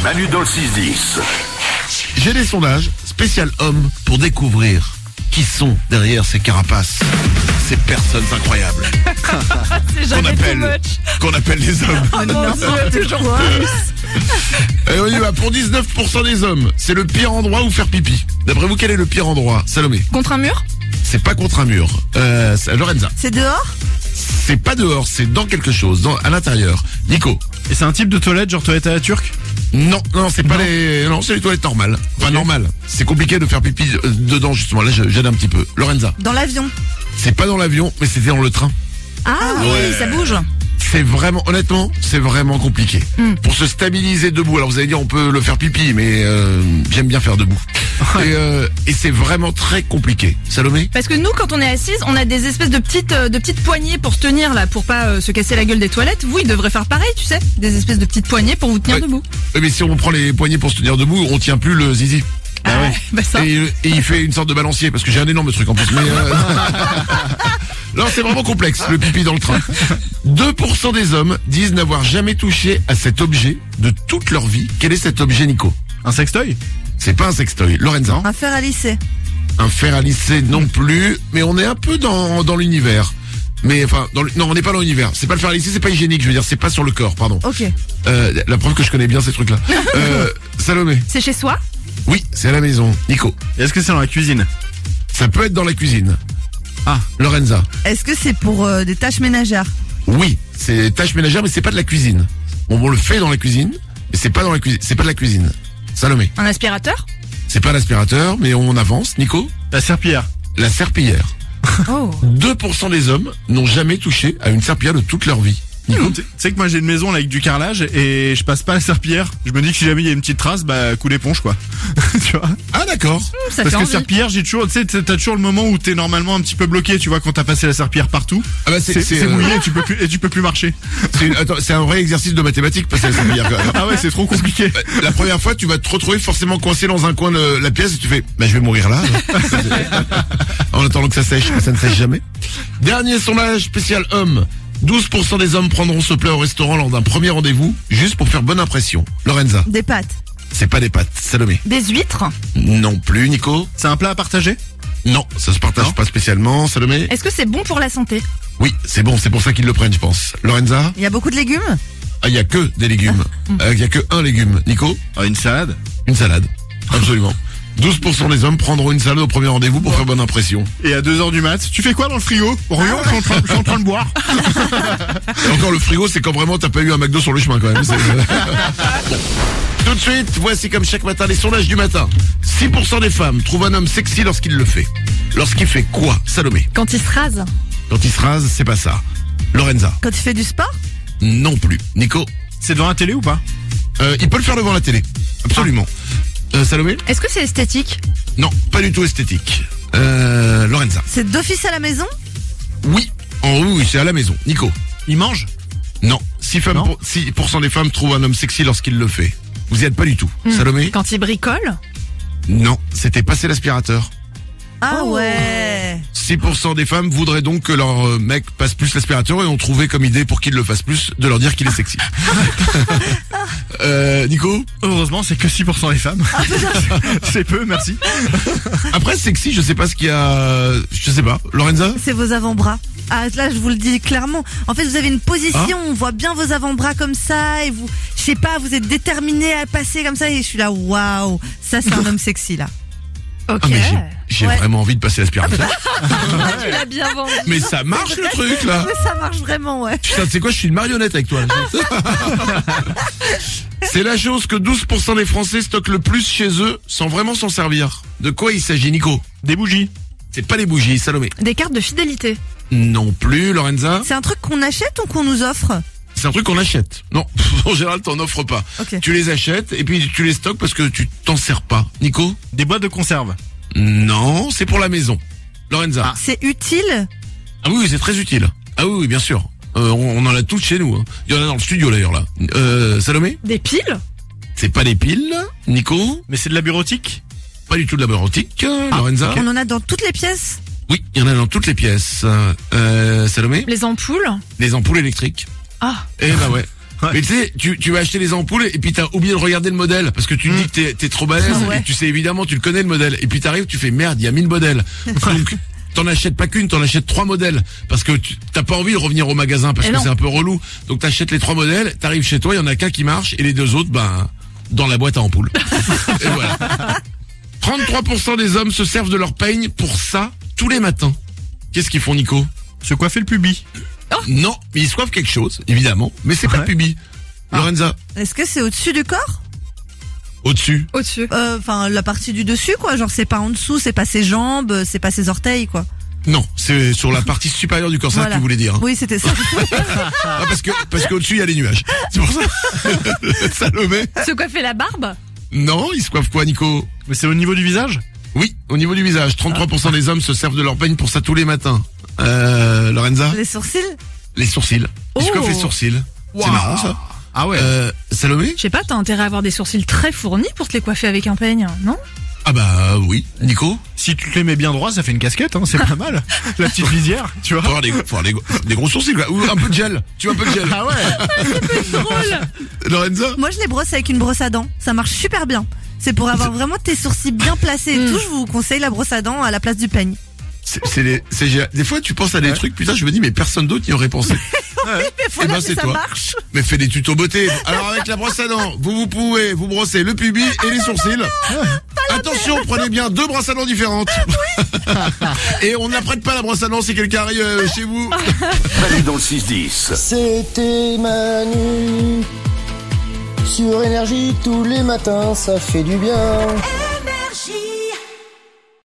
Manu dans le 6-10. J'ai des sondages spécial hommes pour découvrir qui sont derrière ces carapaces. Ces personnes incroyables C'est jamais too much. qu'on appelle les hommes. Oh non, c'est toujours plus. Et on y va, pour 19% des hommes, c'est le pire endroit où faire pipi. D'après vous, quel est le pire endroit, Salomé? Contre un mur? C'est pas contre un mur. Lorenza. C'est dehors? C'est pas dehors, c'est dans quelque chose, à l'intérieur. Nico. Et c'est un type de toilette, genre toilette à la turque? Non, c'est pas c'est les toilettes normales. Enfin, Ok. normales. C'est compliqué de faire pipi dedans, justement. Là, j'aide un petit peu. Lorenza. Dans l'avion? C'est pas dans l'avion, mais c'était dans le train. Ah oui, Ouais. ça bouge. C'est vraiment, honnêtement, c'est vraiment compliqué. Pour se stabiliser debout, alors vous allez dire on peut le faire pipi, mais j'aime bien faire debout. Et c'est vraiment très compliqué. Salomé? Parce que nous, quand on est assise, on a des espèces de petites poignées pour se tenir là, pour pas se casser la gueule des toilettes. Vous, ils devraient faire pareil, tu sais, des espèces de petites poignées pour vous tenir Ouais. debout. Mais si on prend les poignets pour se tenir debout, on tient plus le zizi. Bah ça. Et il fait une sorte de balancier, parce que j'ai un énorme truc en plus. Mais non, c'est vraiment complexe, le pipi dans le train. 2% des hommes disent n'avoir jamais touché à cet objet de toute leur vie. Quel est cet objet, Nico? Un sextoy? C'est pas un sextoy. Lorenza? Un fer à lisser? Un fer à lisser non plus, mais on est un peu dans l'univers. Mais enfin, non, on n'est pas dans l'univers. C'est pas le fer à lisser, c'est pas hygiénique, je veux dire, c'est pas sur le corps, pardon. Ok. La preuve que je connais bien ces trucs-là. Salomé? C'est chez soi? Oui, c'est à la maison. Nico? Et est-ce que c'est dans la cuisine? Ça peut être dans la cuisine. Ah. Lorenza? Est-ce que c'est pour des tâches ménagères? Oui, c'est tâches ménagères, mais c'est pas de la cuisine. On le fait dans la cuisine, mais c'est pas dans la cuisine. C'est pas de la cuisine. Salomé? Un aspirateur? C'est pas l'aspirateur, mais on avance. Nico? La serpillière? La serpillière. Oh. 2% des hommes n'ont jamais touché à une serpillière de toute leur vie. Nico? Tu sais que moi j'ai une maison là avec du carrelage et je passe pas la serpillière. Je me dis que si jamais il y a une petite trace, bah coup d'éponge quoi. Tu vois? Ah d'accord. Ça Parce fait que envie. serpillière, j'ai toujours, tu sais, t'as toujours le moment où t'es normalement un petit peu bloqué, tu vois, quand t'as passé la serpillière partout. Ah bah C'est mouillé et tu peux plus marcher. c'est un vrai exercice de mathématiques passer la serpillière quand même. Ah ouais, c'est trop compliqué. La première fois, tu vas te retrouver forcément coincé dans un coin de la pièce et tu fais, bah je vais mourir là. En attendant que ça sèche, ça ne sèche jamais. Dernier sondage spécial homme. 12% des hommes prendront ce plat au restaurant lors d'un premier rendez-vous, juste pour faire bonne impression. Lorenza? Des pâtes? C'est pas des pâtes. Salomé? Des huîtres? Non plus. Nico? C'est un plat à partager? Non, ça se partage Non. pas spécialement. Salomé? Est-ce que c'est bon pour la santé? Oui, c'est bon, c'est pour ça qu'ils le prennent, je pense. Lorenza? Il y a beaucoup de légumes? Ah, il y a que des légumes. Il y a que un légume. Nico? Ah, une salade? Une salade. Absolument. 12% des hommes prendront une salade au premier rendez-vous pour faire bonne impression. Et à 2h du mat, tu fais quoi dans le frigo? Rien, je suis en train de boire. Et encore le frigo, c'est quand vraiment t'as pas eu un McDo sur le chemin quand même. Bon. Tout de suite, voici comme chaque matin les sondages du matin. 6% des femmes trouvent un homme sexy lorsqu'il le fait. Lorsqu'il fait quoi, Salomé? Quand il se rase? Quand il se rase, c'est pas ça. Lorenza? Quand tu fais du sport? Non plus. Nico? C'est devant la télé ou pas? Il peut le faire devant la télé. Absolument. Salomé? Est-ce que c'est esthétique? Non, pas du tout esthétique. Lorenza? C'est d'office à la maison? Oui. Oh oui, c'est à la maison. Nico? Il mange? Non. 6% des femmes trouvent un homme sexy lorsqu'il le fait. Vous y êtes pas du tout. Salomé? Quand il bricole? Non, c'était passer l'aspirateur. Ah Oh. ouais. 6% des femmes voudraient donc que leur mec passe plus l'aspirateur et ont trouvé comme idée pour qu'il le fasse plus de leur dire qu'il est sexy. Nico? Heureusement, c'est que 6% des femmes. C'est peu, merci. Après sexy, je sais pas ce qu'il y a... Je sais pas. Lorenza? C'est vos avant-bras. Ah là, je vous le dis clairement. En fait, vous avez une position, on voit bien vos avant-bras comme ça, et vous, je sais pas, vous êtes déterminé à passer comme ça, et je suis là, waouh, ça c'est un homme sexy là. Ok. Ah mais j'ai Ouais. vraiment envie de passer l'aspirateur. Tu l'as bien vendu. Mais ça marche le truc là. Mais ça marche vraiment, ouais. Putain, tu sais quoi, je suis une marionnette avec toi. C'est la chose que 12% des Français stockent le plus chez eux sans vraiment s'en servir. De quoi il s'agit, Nico? Des bougies? C'est pas les bougies, Salomé. Des cartes de fidélité? Non plus, Lorenza. C'est un truc qu'on achète ou qu'on nous offre? C'est un truc qu'on achète. Non, en général, t'en offres pas. Ok. Tu les achètes et puis tu les stockes parce que tu t'en sers pas. Nico? Des boîtes de conserve? Non, c'est pour la maison. Lorenza? C'est utile? Ah oui, c'est très utile. Ah oui, bien sûr. On en a toutes chez nous. Hein. Il y en a dans le studio d'ailleurs là. Salomé? Des piles? C'est pas des piles. Nico? Mais c'est de la bureautique? Pas du tout de la bureautique. Lorenza? On en a dans toutes les pièces? Oui, il y en a dans toutes les pièces. Salomé? Les ampoules? Les ampoules électriques. Ah. Eh bah ouais. Ouais. Mais tu sais, tu vas acheter les ampoules et puis t'as oublié de regarder le modèle parce que tu te dis que t'es trop balèze Ouais. et tu sais évidemment, tu le connais le modèle. Et puis t'arrives, tu fais merde, il y a 1000 modèles. Donc, t'en achètes pas qu'une, t'en achètes 3 modèles. Parce que t'as pas envie de revenir au magasin parce Et que non. c'est un peu relou. Donc t'achètes les 3 modèles, t'arrives chez toi, il y en a qu'un qui marche et les 2 autres, dans la boîte à ampoules. Et voilà. 33% des hommes se servent de leur peigne pour ça tous les matins. Qu'est-ce qu'ils font, Nico? Se coiffer le pubis. Non, mais ils se coiffent quelque chose, évidemment. Mais c'est pas le Ouais. pubis. Lorenza, Est-ce que c'est au-dessus du corps? au-dessus. Au-dessus. Enfin, la partie du dessus, quoi. Genre, c'est pas en dessous, c'est pas ses jambes, c'est pas ses orteils, quoi. Non, c'est sur la partie supérieure du corps, c'est ça que Voilà. tu voulais dire. Hein. Oui, c'était ça. Ah, parce qu'au-dessus il y a les nuages. C'est pour ça. Salomé. Se coiffer la barbe? Non, ils se coiffent quoi, Nico? Mais c'est au niveau du visage? Oui, au niveau du visage. 33% des hommes se servent de leur peigne pour ça tous les matins. Lorenza? Les sourcils? Les sourcils. Ils se Oh. coiffent les sourcils. C'est Waouh. marrant ça. Ah ouais. Salomé? Je sais pas, t'as intérêt à avoir des sourcils très fournis pour te les coiffer avec un peigne, non? Ah bah oui. Nico? Si tu te les mets bien droit, ça fait une casquette, hein, c'est pas mal. La petite visière, tu vois. Faut avoir des gros sourcils quoi. Ou un peu de gel. Tu veux un peu de gel? Ah ouais. Drôle. Lorenza? Moi, je les brosse avec une brosse à dents. Ça marche super bien. C'est pour avoir vraiment tes sourcils bien placés et tout. Je vous conseille la brosse à dents à la place du peigne. C'est génial. Des fois, tu penses à des trucs, putain, je me dis, mais personne d'autre n'y aurait pensé. Mais Eh voilà, ben, c'est ça toi. marche. Mais fais des tutos beauté. Alors, avec la brosse à dents, vous pouvez vous brosser le pubis et les sourcils. Attention, prenez bien 2 brosses à dents différentes. Et on n'apprête pas la brosse à dents si quelqu'un arrive chez vous. Manu dans le 6-10. C'était Manu sur Énergie tous les matins, ça fait du bien.